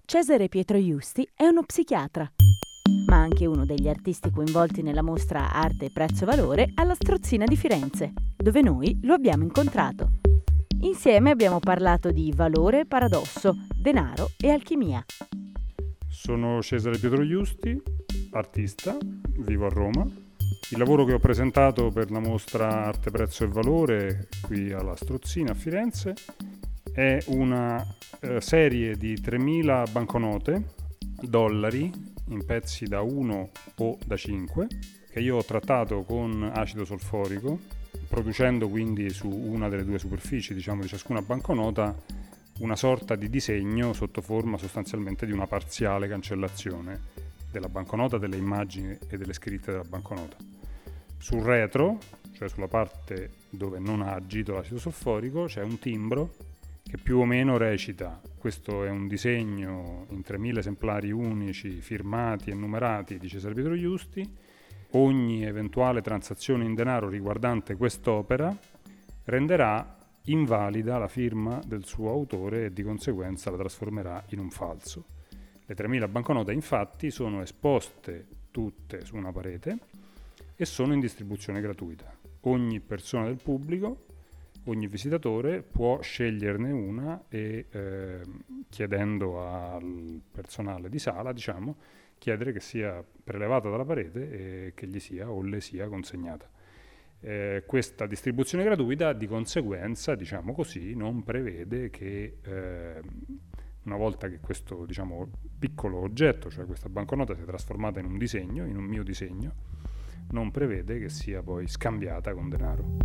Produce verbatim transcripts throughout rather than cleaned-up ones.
Cesare Pietro Justi è uno psichiatra, ma anche uno degli artisti coinvolti nella mostra Arte Prezzo Valore alla Strozzina di Firenze, dove noi lo abbiamo incontrato. Insieme abbiamo parlato di valore, paradosso, denaro e alchimia. Sono Cesare Pietro Justi, artista, vivo a Roma. Il lavoro che ho presentato per la mostra Arte Prezzo e Valore qui alla Strozzina a Firenze è una eh, serie di tremila banconote, dollari, in pezzi da uno o da cinque, che io ho trattato con acido solforico, producendo quindi su una delle due superfici, diciamo, di ciascuna banconota una sorta di disegno sotto forma sostanzialmente di una parziale cancellazione della banconota, delle immagini e delle scritte della banconota. Sul retro, cioè sulla parte dove non ha agito l'acido solforico, c'è un timbro che più o meno recita: questo è un disegno in tremila esemplari unici, firmati e numerati di Cesare Pietro Justi. Ogni eventuale transazione in denaro riguardante quest'opera renderà invalida la firma del suo autore e di conseguenza la trasformerà in un falso. Le tremila banconote infatti sono esposte tutte su una parete e sono in distribuzione gratuita. Ogni persona del pubblico, ogni visitatore può sceglierne una e eh, chiedendo al personale di sala, diciamo, chiedere che sia prelevata dalla parete e che gli sia o le sia consegnata. Eh, questa distribuzione gratuita di conseguenza, diciamo così, non prevede che eh, una volta che questo, diciamo, piccolo oggetto, cioè questa banconota, sia trasformata in un disegno, in un mio disegno, non prevede che sia poi scambiata con denaro.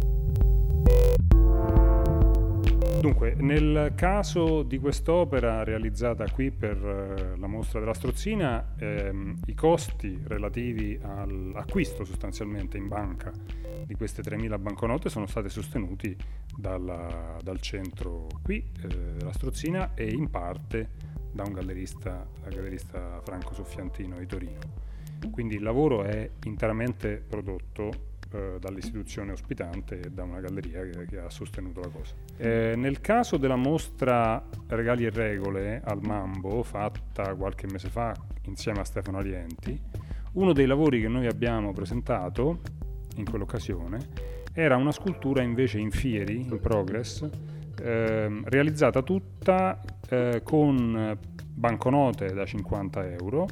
Dunque, nel caso di quest'opera realizzata qui per eh, la mostra della Strozzina, ehm, i costi relativi all'acquisto sostanzialmente in banca di queste tremila banconote sono stati sostenuti dalla, dal centro qui eh, della Strozzina e in parte da un gallerista, dal gallerista Franco Soffiantino di Torino. Quindi il lavoro è interamente prodotto dall'istituzione ospitante e da una galleria che, che ha sostenuto la cosa. Eh, nel caso della mostra Regali e Regole al Mambo, fatta qualche mese fa insieme a Stefano Alienti, uno dei lavori che noi abbiamo presentato in quell'occasione era una scultura invece in fieri, in progress, eh, realizzata tutta eh, con banconote da cinquanta euro,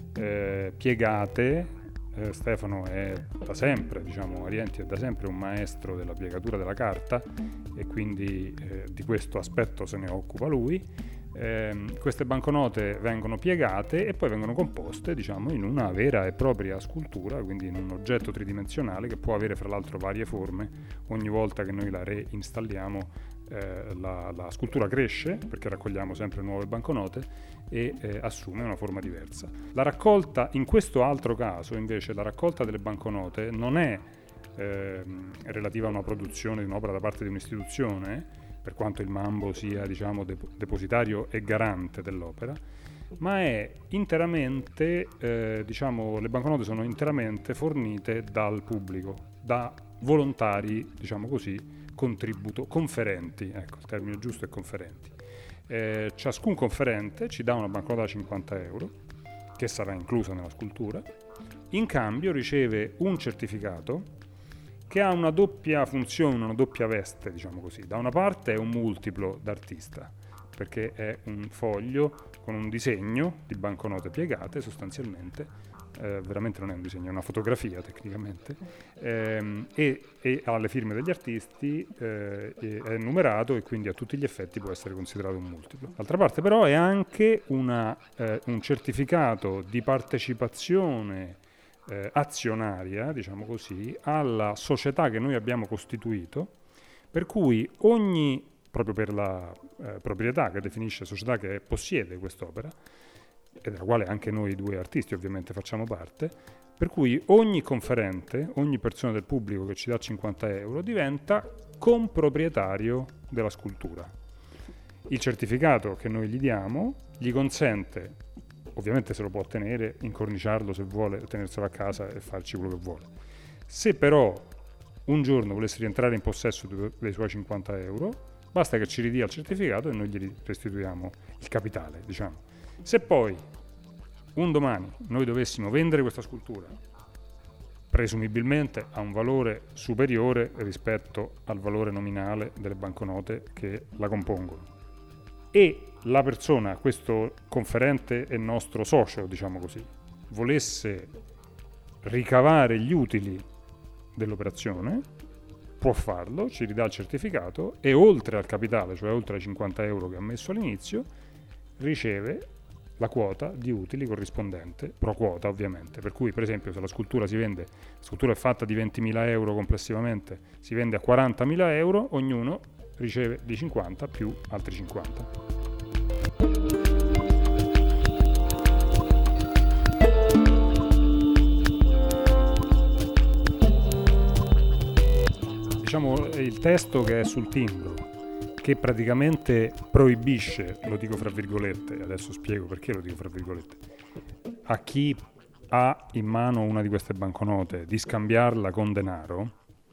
eh, piegate. Eh, Stefano è da sempre, diciamo, Alienti è da sempre un maestro della piegatura della carta e quindi eh, di questo aspetto se ne occupa lui. Eh, queste banconote vengono piegate e poi vengono composte, diciamo, in una vera e propria scultura, quindi in un oggetto tridimensionale che può avere fra l'altro varie forme. Ogni volta che noi la reinstalliamo eh, la, la scultura cresce, perché raccogliamo sempre nuove banconote, e eh, assume una forma diversa. La raccolta, in questo altro caso invece, la raccolta delle banconote non è eh, relativa a una produzione di un'opera da parte di un'istituzione, per quanto il Mambo sia, diciamo, dep- depositario e garante dell'opera, ma è interamente, eh, diciamo, le banconote sono interamente fornite dal pubblico, da volontari, diciamo così, contributo, conferenti, ecco, il termine giusto è conferenti. Eh, ciascun conferente ci dà una banconota da cinquanta euro, che sarà inclusa nella scultura. In cambio riceve un certificato che ha una doppia funzione, una doppia veste, diciamo così. Da una parte è un multiplo d'artista, perché è un foglio con un disegno di banconote piegate sostanzialmente, eh, veramente non è un disegno, è una fotografia tecnicamente, ehm, e, e ha le firme degli artisti, eh, è numerato e quindi a tutti gli effetti può essere considerato un multiplo. D'altra parte però è anche una, eh, un certificato di partecipazione eh, azionaria, diciamo così, alla società che noi abbiamo costituito, per cui ogni, proprio per la eh, proprietà che definisce società che possiede quest'opera, e della quale anche noi due artisti ovviamente facciamo parte, per cui ogni conferente, ogni persona del pubblico che ci dà cinquanta euro diventa comproprietario della scultura. Il certificato che noi gli diamo gli consente, ovviamente se lo può tenere, incorniciarlo se vuole, tenerselo a casa e farci quello che vuole. Se però un giorno volesse rientrare in possesso dei suoi cinquanta euro, basta che ci ridia il certificato e noi gli restituiamo il capitale, diciamo. Se poi un domani noi dovessimo vendere questa scultura, presumibilmente ha un valore superiore rispetto al valore nominale delle banconote che la compongono, e la persona, questo conferente e nostro socio, diciamo così, volesse ricavare gli utili dell'operazione, può farlo, ci ridà il certificato e oltre al capitale, cioè oltre ai cinquanta euro che ha messo all'inizio, riceve la quota di utili corrispondente, pro quota ovviamente, per cui per esempio se la scultura si vende, la scultura è fatta di ventimila euro complessivamente, si vende a quarantamila euro, ognuno riceve di cinquanta più altri cinquanta. Diciamo il testo che è sul timbro, che praticamente proibisce, lo dico fra virgolette, adesso spiego perché lo dico fra virgolette, a chi ha in mano una di queste banconote di scambiarla con denaro,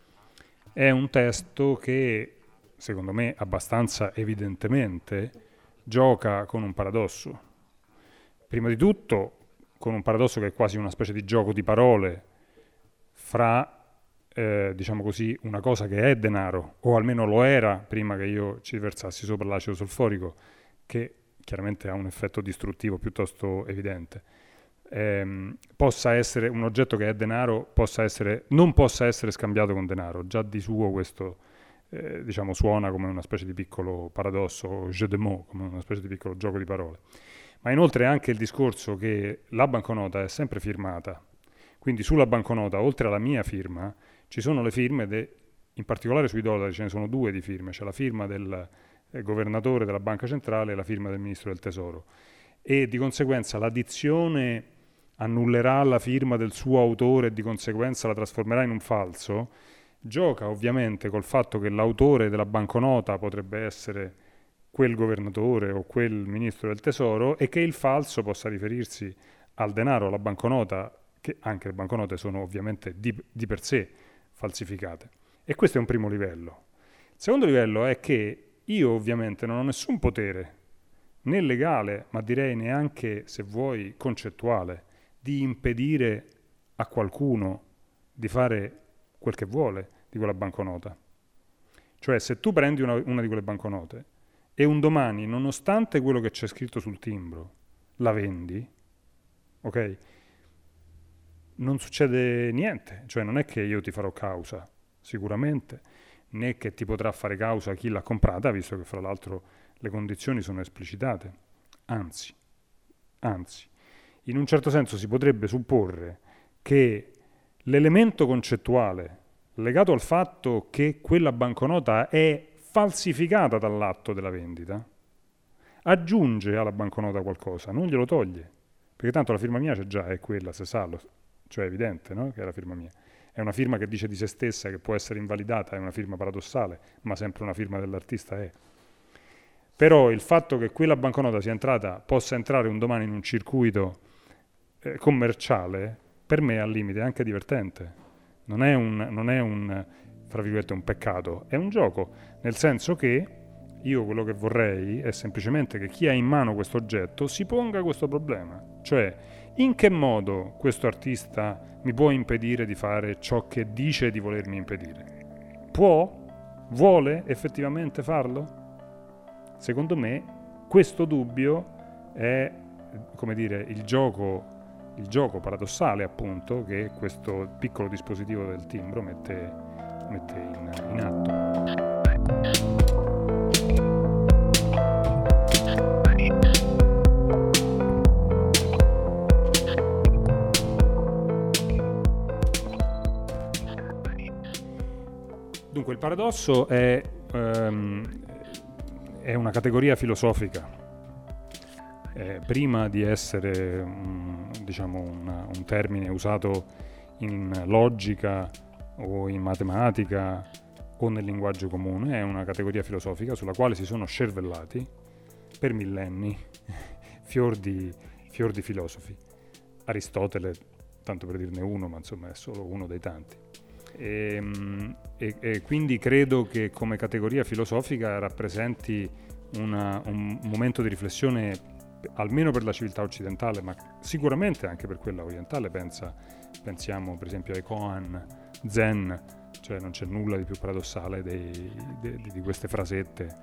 è un testo che, secondo me, abbastanza evidentemente gioca con un paradosso. Prima di tutto, con un paradosso che è quasi una specie di gioco di parole fra Eh, diciamo così, una cosa che è denaro, o almeno lo era prima che io ci versassi sopra l'acido solforico, che chiaramente ha un effetto distruttivo piuttosto evidente, ehm, possa essere un oggetto che è denaro, possa essere, non possa essere scambiato con denaro. Già di suo questo eh, diciamo suona come una specie di piccolo paradosso, jeu de mots, come una specie di piccolo gioco di parole. Ma inoltre anche il discorso che la banconota è sempre firmata, quindi sulla banconota, oltre alla mia firma, ci sono le firme, de, in particolare sui dollari ce ne sono due di firme, c'è la firma del eh, governatore della banca centrale e la firma del ministro del tesoro, e di conseguenza l'addizione annullerà la firma del suo autore e di conseguenza la trasformerà in un falso, gioca ovviamente col fatto che l'autore della banconota potrebbe essere quel governatore o quel ministro del tesoro e che il falso possa riferirsi al denaro, alla banconota, che anche le banconote sono ovviamente di, di per sé falsificate. E questo è un primo livello. Il secondo livello è che io ovviamente non ho nessun potere, né legale, ma direi neanche, se vuoi, concettuale, di impedire a qualcuno di fare quel che vuole di quella banconota. Cioè, se tu prendi una, una di quelle banconote e un domani, nonostante quello che c'è scritto sul timbro, la vendi, ok? Non succede niente, cioè non è che io ti farò causa, sicuramente, né che ti potrà fare causa chi l'ha comprata, visto che fra l'altro le condizioni sono esplicitate. Anzi, anzi, in un certo senso si potrebbe supporre che l'elemento concettuale legato al fatto che quella banconota è falsificata dall'atto della vendita aggiunge alla banconota qualcosa, non glielo toglie, perché tanto la firma mia c'è già, è quella, se sa, lo, cioè è evidente, no? Che è la firma mia. È una firma che dice di se stessa, che può essere invalidata, è una firma paradossale, ma sempre una firma dell'artista è. Però il fatto che quella banconota sia entrata, possa entrare un domani in un circuito eh, commerciale, per me al limite è anche divertente. Non è un, non è un, fra virgolette, un peccato, è un gioco, nel senso che io quello che vorrei è semplicemente che chi ha in mano questo oggetto si ponga questo problema, cioè in che modo questo artista mi può impedire di fare ciò che dice di volermi impedire? Può? Vuole effettivamente farlo? Secondo me questo dubbio è, come dire, il gioco, il gioco paradossale appunto che questo piccolo dispositivo del timbro mette, mette in, in atto. Dunque il paradosso è, um, è una categoria filosofica. Eh, prima di essere um, diciamo una, un termine usato in logica o in matematica o nel linguaggio comune, è una categoria filosofica sulla quale si sono scervellati per millenni fior di, fior di filosofi. Aristotele, tanto per dirne uno, ma insomma è solo uno dei tanti. E, e, e quindi credo che come categoria filosofica rappresenti una, un momento di riflessione almeno per la civiltà occidentale, ma sicuramente anche per quella orientale, pensa, pensiamo per esempio ai koan zen, cioè non c'è nulla di più paradossale dei, de, di queste frasette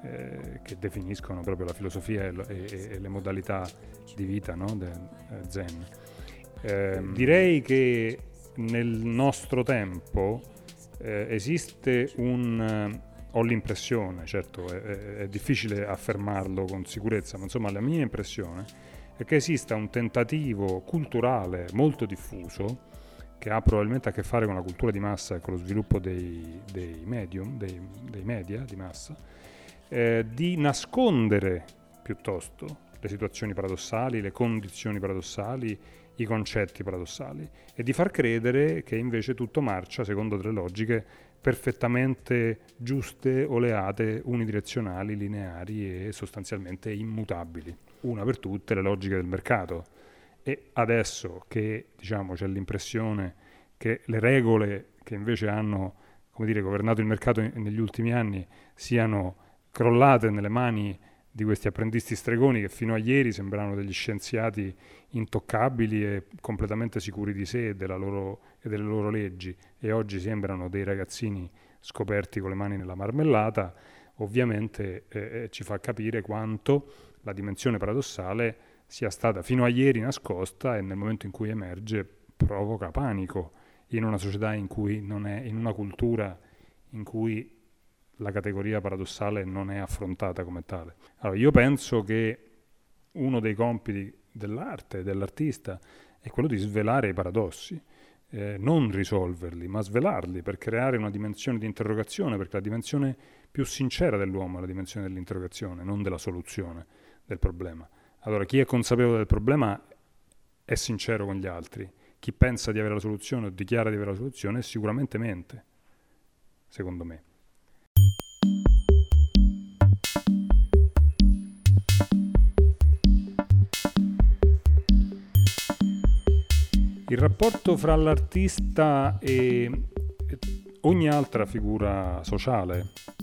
eh, che definiscono proprio la filosofia e, e, e le modalità di vita, no? De, eh, zen. Eh, direi che nel nostro tempo eh, esiste un... ho l'impressione, certo è, è difficile affermarlo con sicurezza, ma insomma la mia impressione è che esista un tentativo culturale molto diffuso che ha probabilmente a che fare con la cultura di massa e con lo sviluppo dei, dei medium, dei, dei media di massa, eh, di nascondere piuttosto le situazioni paradossali, le condizioni paradossali, i concetti paradossali, e di far credere che invece tutto marcia secondo delle logiche perfettamente giuste, oleate, unidirezionali, lineari e sostanzialmente immutabili. Una per tutte le logiche del mercato. E adesso che diciamo c'è l'impressione che le regole che invece hanno, come dire, governato il mercato in, negli ultimi anni siano crollate nelle mani di questi apprendisti stregoni che fino a ieri sembravano degli scienziati intoccabili e completamente sicuri di sé e, della loro, e delle loro leggi, e oggi sembrano dei ragazzini scoperti con le mani nella marmellata, ovviamente eh, ci fa capire quanto la dimensione paradossale sia stata fino a ieri nascosta e nel momento in cui emerge provoca panico in una società in cui non è, in una cultura in cui la categoria paradossale non è affrontata come tale. Allora, io penso che uno dei compiti dell'arte, dell'artista, è quello di svelare i paradossi, eh, non risolverli, ma svelarli per creare una dimensione di interrogazione, perché la dimensione più sincera dell'uomo è la dimensione dell'interrogazione, non della soluzione del problema. Allora, chi è consapevole del problema è sincero con gli altri, chi pensa di avere la soluzione o dichiara di avere la soluzione sicuramente mente, secondo me. Il rapporto fra l'artista e ogni altra figura sociale,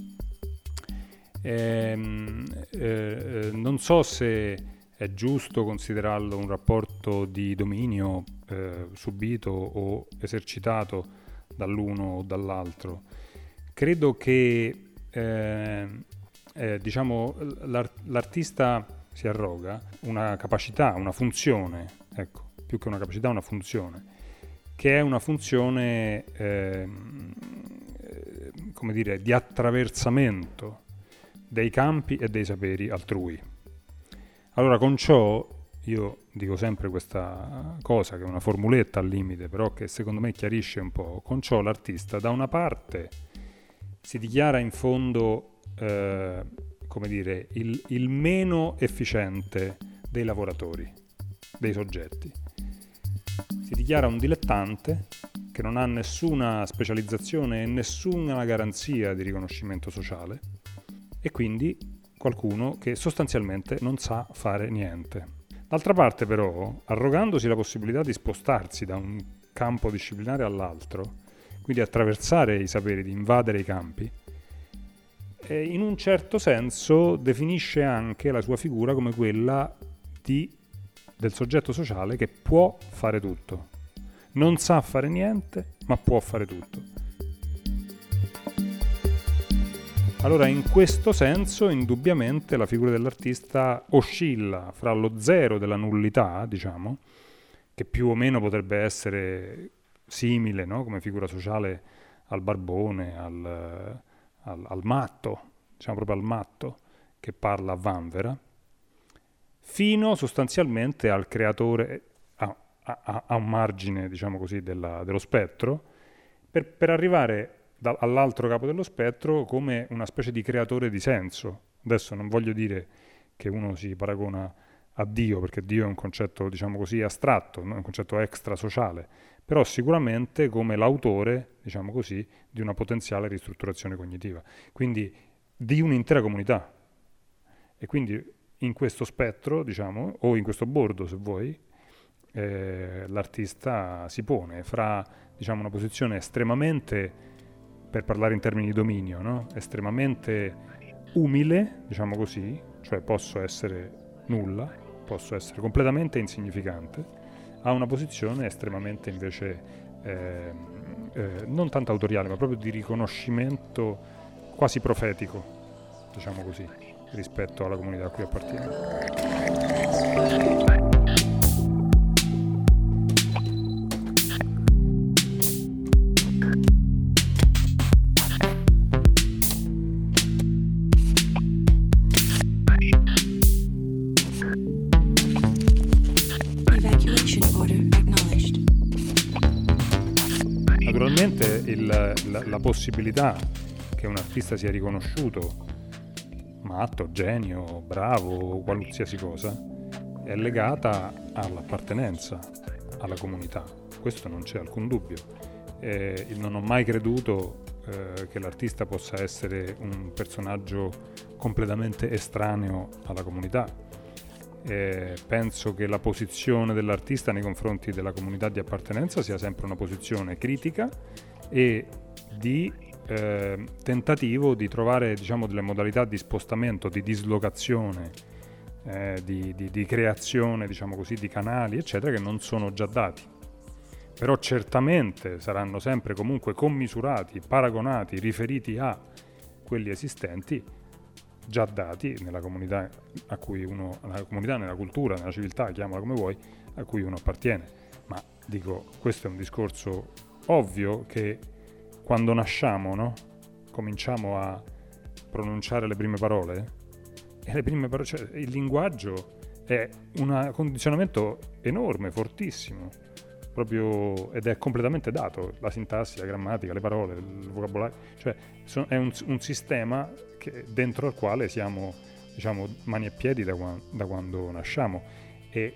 eh, eh, non so se è giusto considerarlo un rapporto di dominio eh, subito o esercitato dall'uno o dall'altro. Credo che eh, eh, diciamo, l'art- l'artista si arroga una capacità, una funzione, ecco, più che una capacità, una funzione, che è una funzione, eh, come dire, di attraversamento dei campi e dei saperi altrui. Allora, con ciò, io dico sempre questa cosa, che è una formuletta al limite, però che secondo me chiarisce un po', con ciò l'artista da una parte si dichiara in fondo, eh, come dire, il, il meno efficiente dei lavoratori, dei soggetti. Si dichiara un dilettante che non ha nessuna specializzazione e nessuna garanzia di riconoscimento sociale, e quindi qualcuno che sostanzialmente non sa fare niente. D'altra parte però, arrogandosi la possibilità di spostarsi da un campo disciplinare all'altro, quindi attraversare i saperi, di invadere i campi, eh, in un certo senso definisce anche la sua figura come quella di del soggetto sociale che può fare tutto. Non sa fare niente, ma può fare tutto. Allora, in questo senso, indubbiamente, la figura dell'artista oscilla fra lo zero della nullità, diciamo, che più o meno potrebbe essere simile, no? Come figura sociale al barbone, al, al, al matto, diciamo proprio al matto, che parla a Vanvera, fino sostanzialmente al creatore, a, a, a un margine, diciamo così, della, dello spettro, per, per arrivare da, all'altro capo dello spettro come una specie di creatore di senso. Adesso non voglio dire che uno si paragona a Dio, perché Dio è un concetto, diciamo così, astratto, no? Un concetto extrasociale, però sicuramente come l'autore, diciamo così, di una potenziale ristrutturazione cognitiva, quindi di un'intera comunità. E quindi in questo spettro, diciamo, o in questo bordo, se vuoi, eh, l'artista si pone fra, diciamo, una posizione estremamente, per parlare in termini di dominio, no? Estremamente umile, diciamo così, cioè posso essere nulla, posso essere completamente insignificante, a una posizione estremamente invece eh, eh, non tanto autoriale, ma proprio di riconoscimento quasi profetico, diciamo così, rispetto alla comunità a cui appartiene. Naturalmente il, la, la possibilità che un artista sia riconosciuto matto, genio, bravo, qualsiasi cosa, è legata all'appartenenza alla comunità. Questo non c'è alcun dubbio. Eh, non ho mai creduto eh, che l'artista possa essere un personaggio completamente estraneo alla comunità. Eh, penso che la posizione dell'artista nei confronti della comunità di appartenenza sia sempre una posizione critica e di eh, tentativo di trovare, diciamo, delle modalità di spostamento, di dislocazione, eh, di, di, di creazione, diciamo così, di canali, eccetera, che non sono già dati. Però certamente saranno sempre comunque commisurati, paragonati, riferiti a quelli esistenti, già dati nella comunità a cui uno, nella comunità, nella cultura, nella civiltà, chiamala come vuoi, a cui uno appartiene. Ma dico, questo è un discorso ovvio che quando nasciamo, no? Cominciamo a pronunciare le prime parole e le prime parole, cioè il linguaggio è un condizionamento enorme, fortissimo, proprio, ed è completamente dato, la sintassi, la grammatica, le parole, il vocabolario, cioè so, è un, un sistema che, dentro al quale siamo, diciamo, mani e piedi da, da quando nasciamo, e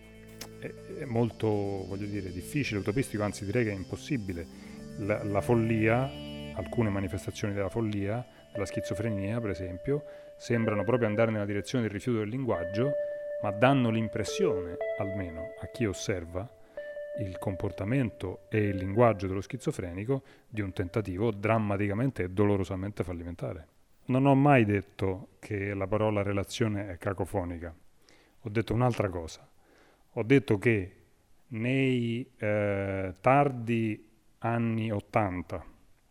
è, è molto, voglio dire, difficile, utopistico, anzi direi che è impossibile. La, la follia, alcune manifestazioni della follia, della schizofrenia per esempio, sembrano proprio andare nella direzione del rifiuto del linguaggio, ma danno l'impressione, almeno a chi osserva il comportamento e il linguaggio dello schizofrenico, di un tentativo drammaticamente e dolorosamente fallimentare. Non ho mai detto che la parola relazione è cacofonica, ho detto un'altra cosa. Ho detto che nei eh, tardi anni ottanta,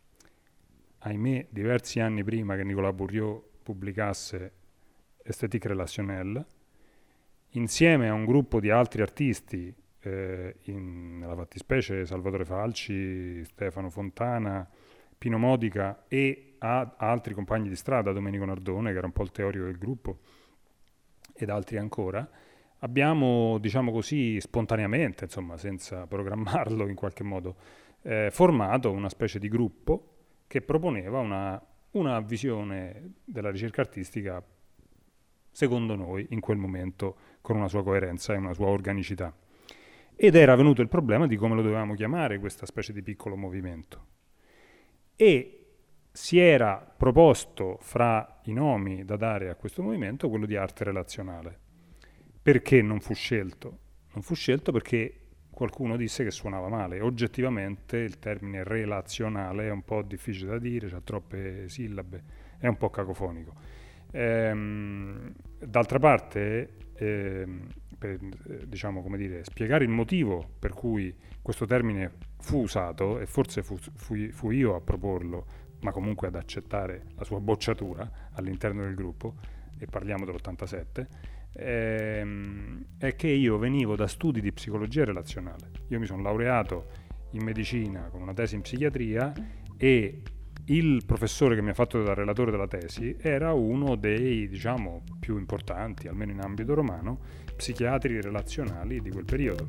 ahimè diversi anni prima che Nicolas Bourriaud pubblicasse Esthétique relationnelle, insieme a un gruppo di altri artisti, eh, in, nella fattispecie Salvatore Falci, Stefano Fontana, Pino Modica e a, a altri compagni di strada, Domenico Nardone, che era un po' il teorico del gruppo, ed altri ancora, abbiamo, diciamo così, spontaneamente, insomma, senza programmarlo in qualche modo, eh, formato una specie di gruppo che proponeva una, una visione della ricerca artistica, secondo noi, in quel momento, con una sua coerenza e una sua organicità. Ed era venuto il problema di come lo dovevamo chiamare questa specie di piccolo movimento. E si era proposto fra i nomi da dare a questo movimento quello di arte relazionale. Perché non fu scelto? Non fu scelto perché qualcuno disse che suonava male. Oggettivamente il termine relazionale è un po' difficile da dire, ha troppe sillabe, è un po' cacofonico. Ehm, d'altra parte, ehm, per, eh, diciamo, come dire, spiegare il motivo per cui questo termine fu usato, e forse fu, fui, fu io a proporlo, ma comunque ad accettare la sua bocciatura all'interno del gruppo, e parliamo dell'ottantasette, ehm, è che io venivo da studi di psicologia relazionale. Io mi sono laureato in medicina con una tesi in psichiatria, e il professore che mi ha fatto da relatore della tesi era uno dei, diciamo, più importanti, almeno in ambito romano, psichiatri relazionali di quel periodo.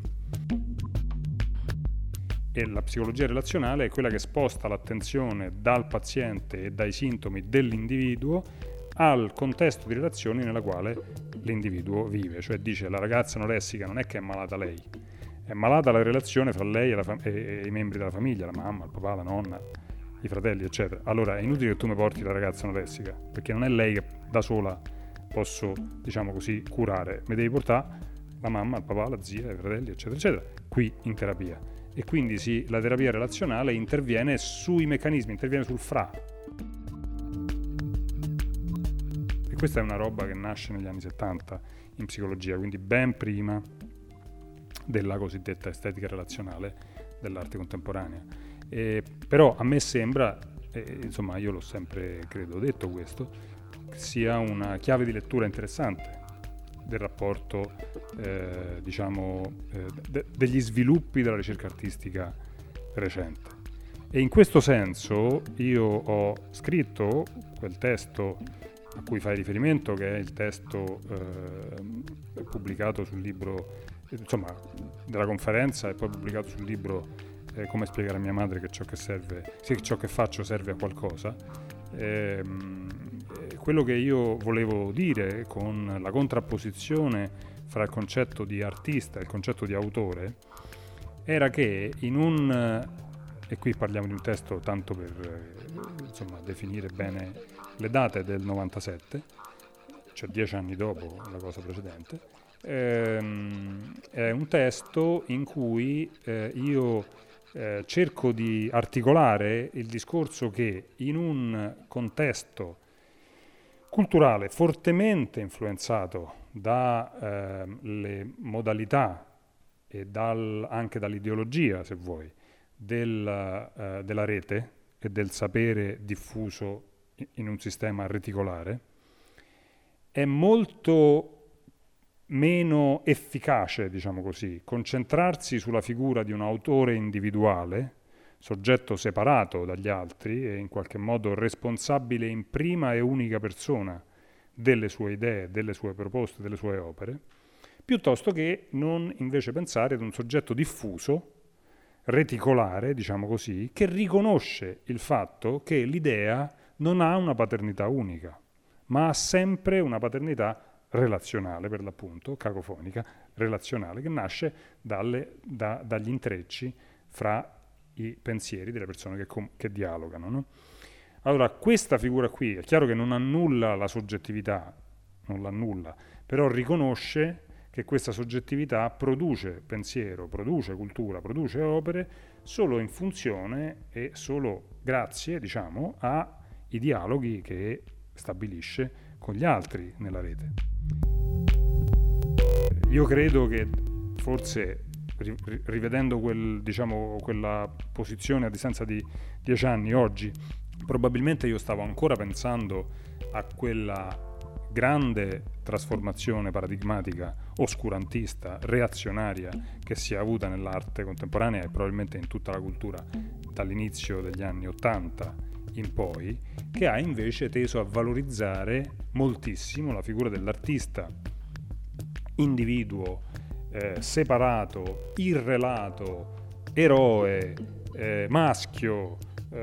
E la psicologia relazionale è quella che sposta l'attenzione dal paziente e dai sintomi dell'individuo al contesto di relazioni nella quale l'individuo vive. Cioè dice, la ragazza anoressica non è che è malata lei, è malata la relazione fra lei e, la fam- e, e i membri della famiglia, la mamma, il papà, la nonna, i fratelli, eccetera. Allora è inutile che tu mi porti la ragazza anoressica, perché non è lei che da sola posso, diciamo così, curare. Mi devi portare la mamma, il papà, la zia, i fratelli, eccetera, eccetera, qui in terapia. E quindi sì, la terapia relazionale interviene sui meccanismi, interviene sul fra. E questa è una roba che nasce negli anni settanta, in psicologia, quindi ben prima della cosiddetta estetica relazionale dell'arte contemporanea. E, però a me sembra, eh, insomma io l'ho sempre credo detto questo, che sia una chiave di lettura interessante del rapporto, eh, diciamo, eh, de- degli sviluppi della ricerca artistica recente. E in questo senso io ho scritto quel testo a cui fai riferimento, che è il testo eh, pubblicato sul libro, insomma, della conferenza, e poi pubblicato sul libro eh, Come spiegare a mia madre che ciò che serve, sì, ciò che faccio serve a qualcosa. Ehm, quello che io volevo dire con la contrapposizione fra il concetto di artista e il concetto di autore era che in un, e qui parliamo di un testo tanto per insomma definire bene le date del novantasette, cioè dieci anni dopo la cosa precedente, ehm, è un testo in cui eh, io eh, cerco di articolare il discorso che in un contesto culturale fortemente influenzato dalle eh, modalità e dal, anche dall'ideologia, se vuoi, del, eh, della rete e del sapere diffuso in un sistema reticolare, è molto meno efficace, diciamo così, concentrarsi sulla figura di un autore individuale, soggetto separato dagli altri e in qualche modo responsabile in prima e unica persona delle sue idee, delle sue proposte, delle sue opere, piuttosto che non invece pensare ad un soggetto diffuso, reticolare, diciamo così, che riconosce il fatto che l'idea non ha una paternità unica, ma ha sempre una paternità relazionale, per l'appunto, cacofonica, relazionale, che nasce dalle, da, dagli intrecci fra i pensieri delle persone che, com- che dialogano, no? Allora, questa figura qui è chiaro che non annulla la soggettività, non l'annulla, però riconosce che questa soggettività produce pensiero, produce cultura, produce opere solo in funzione e solo grazie, diciamo, ai dialoghi che stabilisce con gli altri nella rete. Io credo che forse rivedendo quel, diciamo, quella posizione a distanza di dieci anni oggi, probabilmente io stavo ancora pensando a quella grande trasformazione paradigmatica, oscurantista, reazionaria che si è avuta nell'arte contemporanea e probabilmente in tutta la cultura dall'inizio degli anni Ottanta in poi, che ha invece teso a valorizzare moltissimo la figura dell'artista, individuo, eh, separato, irrelato, eroe, eh, maschio,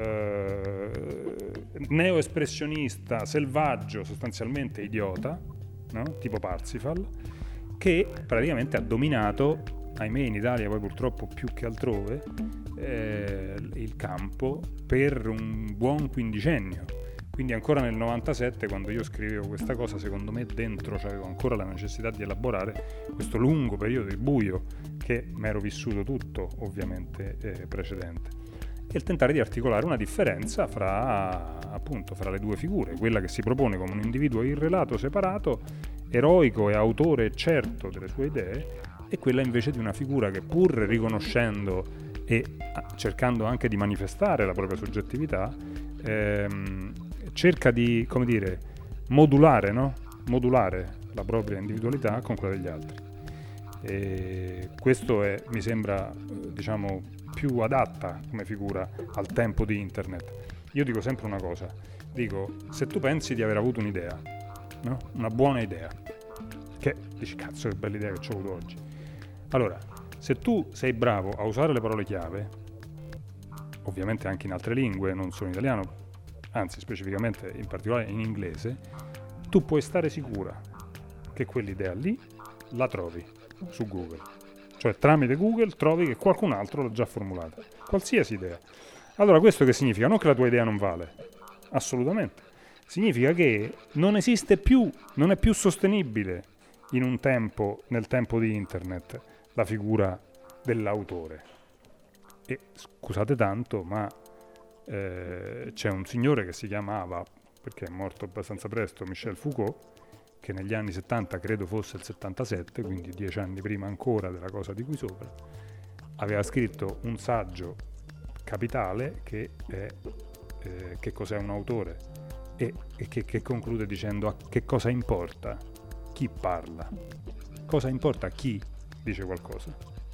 eh, neoespressionista, selvaggio, sostanzialmente idiota, no? Tipo Parsifal, che praticamente ha dominato, ahimè in Italia poi purtroppo più che altrove, eh, il campo per un buon quindicennio. Quindi ancora nel novantasette, quando io scrivevo questa cosa, secondo me dentro c'avevo ancora la necessità di elaborare questo lungo periodo di buio che mi ero vissuto tutto, ovviamente, eh, precedente. E il tentare di articolare una differenza fra, appunto, fra le due figure, quella che si propone come un individuo irrelato, separato, eroico e autore certo delle sue idee, e quella invece di una figura che, pur riconoscendo e cercando anche di manifestare la propria soggettività, ehm, cerca di, come dire, modulare, no? Modulare la propria individualità con quella degli altri. E questo è, mi sembra, diciamo, più adatta come figura al tempo di internet. Io dico sempre una cosa, dico, se tu pensi di aver avuto un'idea, no? Una buona idea, che dici, cazzo che bella idea che ho avuto oggi, allora, se tu sei bravo a usare le parole chiave, ovviamente anche in altre lingue, non solo in italiano, anzi specificamente in particolare in inglese, tu puoi stare sicura che quell'idea lì la trovi su Google. Cioè tramite Google trovi che qualcun altro l'ha già formulata, qualsiasi idea. Allora questo che significa? Non che la tua idea non vale, assolutamente. Significa che non esiste più, non è più sostenibile in un tempo, nel tempo di internet, la figura dell'autore. E scusate tanto, ma eh, c'è un signore che si chiamava, perché è morto abbastanza presto, Michel Foucault, che negli anni settanta, credo fosse il settantasette, quindi dieci anni prima ancora della cosa di qui sopra, aveva scritto un saggio capitale che è eh, Che cos'è un autore, e, e che, che conclude dicendo: a che cosa importa chi parla, cosa importa chi dice qualcosa.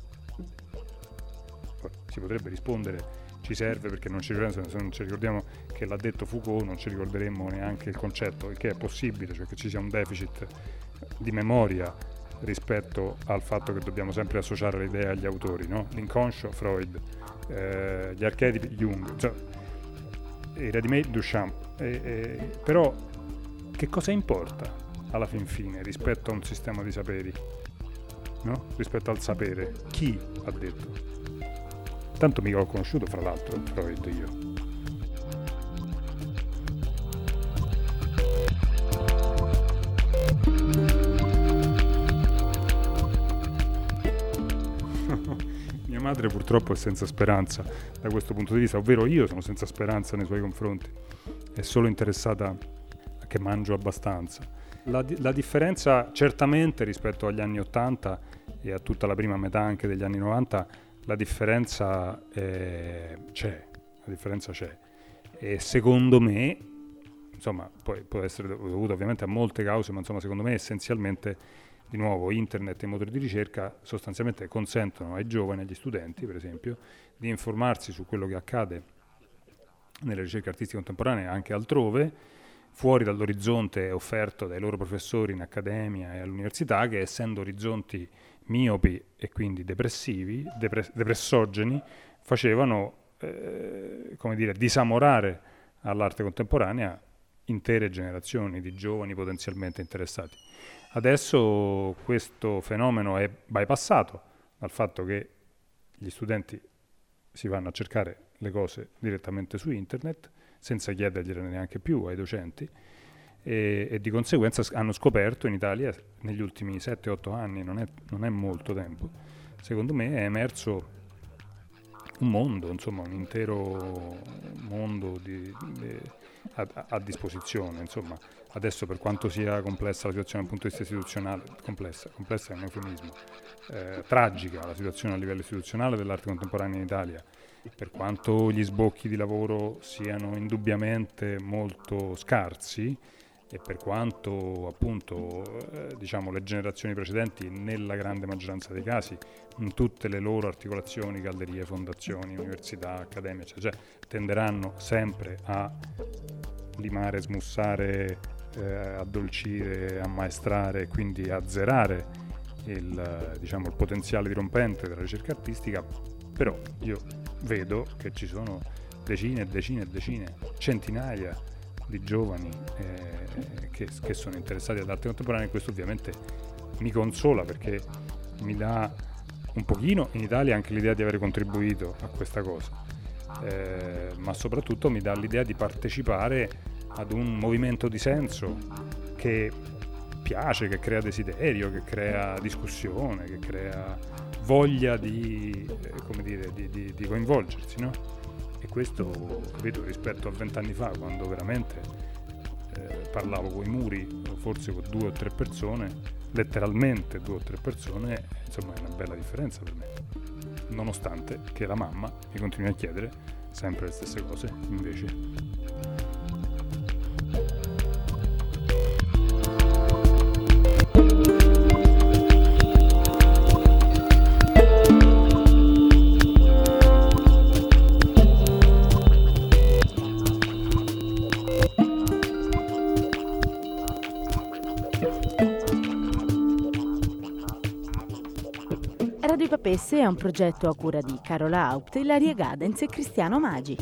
Poi si potrebbe rispondere: ci serve perché non ci, se non ci ricordiamo che l'ha detto Foucault, non ci ricorderemmo neanche il concetto, il che è possibile, cioè che ci sia un deficit di memoria rispetto al fatto che dobbiamo sempre associare le idee agli autori, no? L'inconscio, Freud, eh, gli archetipi, Jung, cioè, i ready-made, Duchamp, eh, eh, però che cosa importa alla fin fine rispetto a un sistema di saperi, no? Rispetto al sapere, chi ha detto? Tanto mica l'ho conosciuto, fra l'altro, Freud, io. Mia madre purtroppo è senza speranza da questo punto di vista, ovvero io sono senza speranza nei suoi confronti, è solo interessata a che mangio abbastanza. La, la differenza certamente rispetto agli anni ottanta e a tutta la prima metà anche degli anni novanta, la differenza eh, c'è, la differenza c'è e secondo me, insomma, poi può essere dovuto ovviamente a molte cause, ma insomma secondo me essenzialmente, di nuovo, internet e motori di ricerca sostanzialmente consentono ai giovani, agli studenti per esempio, di informarsi su quello che accade nelle ricerche artistiche contemporanee anche altrove, fuori dall'orizzonte offerto dai loro professori in accademia e all'università, che essendo orizzonti miopi e quindi depressivi, depre- depressogeni, facevano eh, come dire, disamorare all'arte contemporanea intere generazioni di giovani potenzialmente interessati. Adesso questo fenomeno è bypassato dal fatto che gli studenti si vanno a cercare le cose direttamente su internet senza chiedergliele neanche più ai docenti e, e di conseguenza hanno scoperto in Italia negli ultimi sette otto anni, non è, non è molto tempo, secondo me è emerso un mondo, insomma un intero mondo di, di, a, a disposizione, insomma. Adesso, per quanto sia complessa la situazione dal punto di vista istituzionale, complessa, complessa è un eufemismo, eh, tragica la situazione a livello istituzionale dell'arte contemporanea in Italia, per quanto gli sbocchi di lavoro siano indubbiamente molto scarsi e per quanto appunto eh, diciamo le generazioni precedenti nella grande maggioranza dei casi in tutte le loro articolazioni, gallerie, fondazioni, università, accademie eccetera, tenderanno sempre a limare, smussare, eh, addolcire, ammaestrare, quindi azzerare il, diciamo, il potenziale dirompente della ricerca artistica, però io vedo che ci sono decine e decine e decine, centinaia di giovani eh, che, che sono interessati all'arte contemporanea e questo ovviamente mi consola perché mi dà un pochino in Italia anche l'idea di avere contribuito a questa cosa, eh, ma soprattutto mi dà l'idea di partecipare ad un movimento di senso che piace, che crea desiderio, che crea discussione, che crea voglia di, eh, come dire, di, di, di coinvolgersi, no? E questo, capito, rispetto a vent'anni fa, quando veramente eh, parlavo coi muri, forse con due o tre persone, letteralmente due o tre persone, insomma è una bella differenza per me. Nonostante che la mamma mi continui a chiedere sempre le stesse cose, invece. Radio Papesse è un progetto a cura di Carola Haupt, Ilaria Gadens e Cristiano Magi.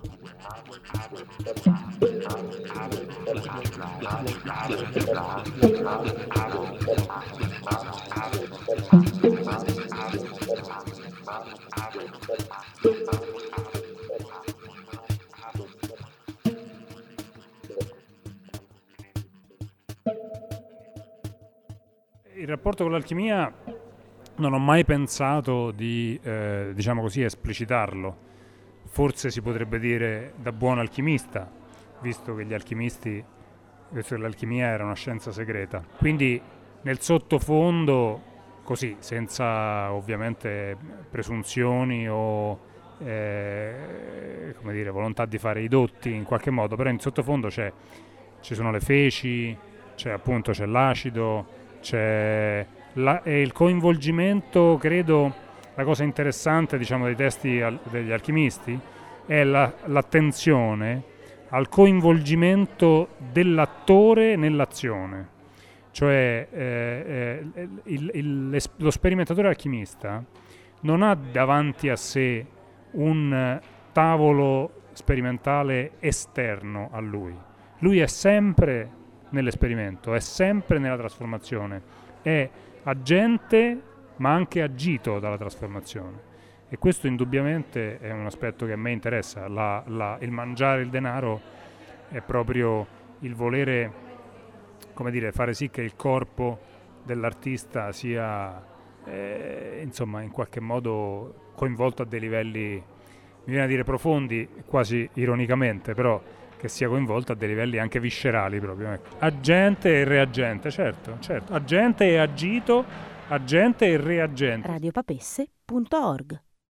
Il rapporto con l'alchimia non ho mai pensato di, eh, diciamo così, esplicitarlo. Forse si potrebbe dire da buon alchimista, visto che gli alchimisti visto che l'alchimia era una scienza segreta. Quindi nel sottofondo, così, senza ovviamente presunzioni o eh, come dire, volontà di fare i dotti in qualche modo, però in sottofondo c'è, ci sono le feci, c'è appunto c'è l'acido, c'è la, e il coinvolgimento, credo, la cosa interessante, diciamo, dei testi al, degli alchimisti è la, l'attenzione al coinvolgimento dell'attore nell'azione. Cioè eh, eh, il, il, lo sperimentatore alchimista non ha davanti a sé un tavolo sperimentale esterno a lui. Lui è sempre nell'esperimento, è sempre nella trasformazione, è agente ma anche agito dalla trasformazione. E questo indubbiamente è un aspetto che a me interessa. La, la, il mangiare il denaro è proprio il volere, come dire, fare sì che il corpo dell'artista sia eh, insomma in qualche modo coinvolto a dei livelli, mi viene a dire profondi, quasi ironicamente, però che sia coinvolto a dei livelli anche viscerali proprio. Ecco. Agente e reagente, certo, certo. Agente e agito, agente e reagente. radiopapesse punto org